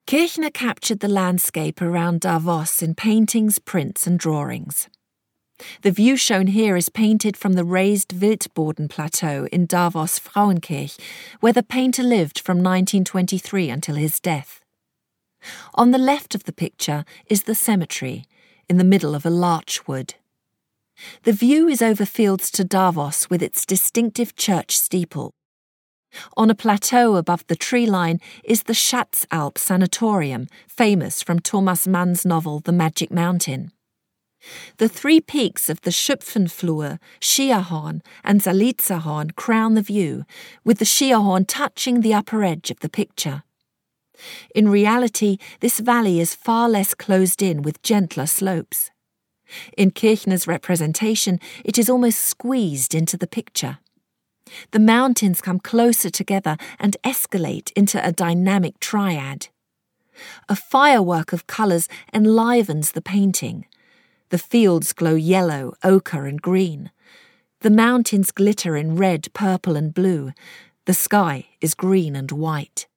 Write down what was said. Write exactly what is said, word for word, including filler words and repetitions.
Kirchner captured the landscape around Davos in paintings, prints and drawings. The view shown here is painted from the raised Wildboden plateau in Davos Frauenkirch, where the painter lived from nineteen twenty-three until his death. On the left of the picture is the cemetery, in the middle of a larch wood. The view is over fields to Davos with its distinctive church steeple. On a plateau above the tree line is the Schatzalp Sanatorium, famous from Thomas Mann's novel The Magic Mountain. The three peaks of the Schöpfenflur, Schierhorn and Salitzerhorn crown the view, with the Schierhorn touching the upper edge of the picture. In reality, this valley is far less closed in with gentler slopes. In Kirchner's representation, it is almost squeezed into the picture. The mountains come closer together and escalate into a dynamic triad. A firework of colours enlivens the painting. The fields glow yellow, ochre and green. The mountains glitter in red, purple and blue. The sky is green and white.